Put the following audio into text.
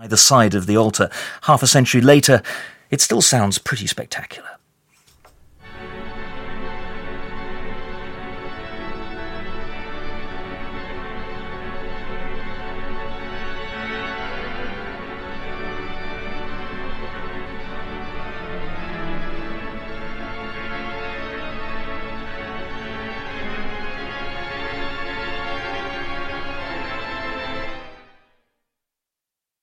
either side of the altar. Half a century later, it still sounds pretty spectacular.